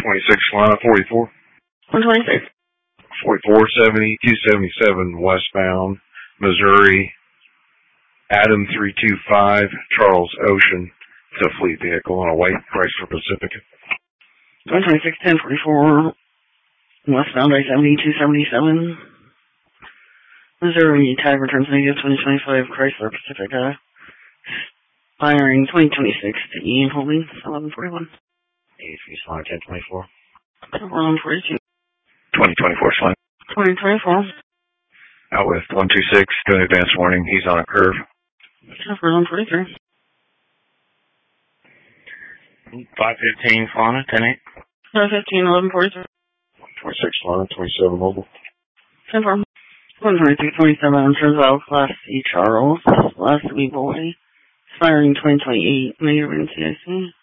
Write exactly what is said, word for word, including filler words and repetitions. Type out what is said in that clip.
twenty-six, Lana forty-four. one twenty-six. forty-four seventy, two seventy-seven westbound, Missouri, Adam three two five, Charles Ocean. It's a fleet vehicle on a white Chrysler Pacifica. one twenty-six, ten forty-four, westbound I seventy, two seventy-seven, Missouri, tag returns negative, twenty twenty-five Chrysler Pacifica, firing twenty twenty-six to Ian Holdings, eleven forty-one. eighty-three, Slime, ten twenty-four. eleven forty-two. twenty twenty-four, Slime. twenty twenty-four. Out with one two six, doing advance warning, he's on a curve. eleven forty-three. five fifteen, Fauna, ten eight. five fifteen, eleven forty-three. twenty-six, Lana, twenty-seven, Mobile. ten four. one twenty-six, twenty-seven, Trizell, Class C, Charles, Class B, Boy, firing twenty twenty-eight, negative in C I C.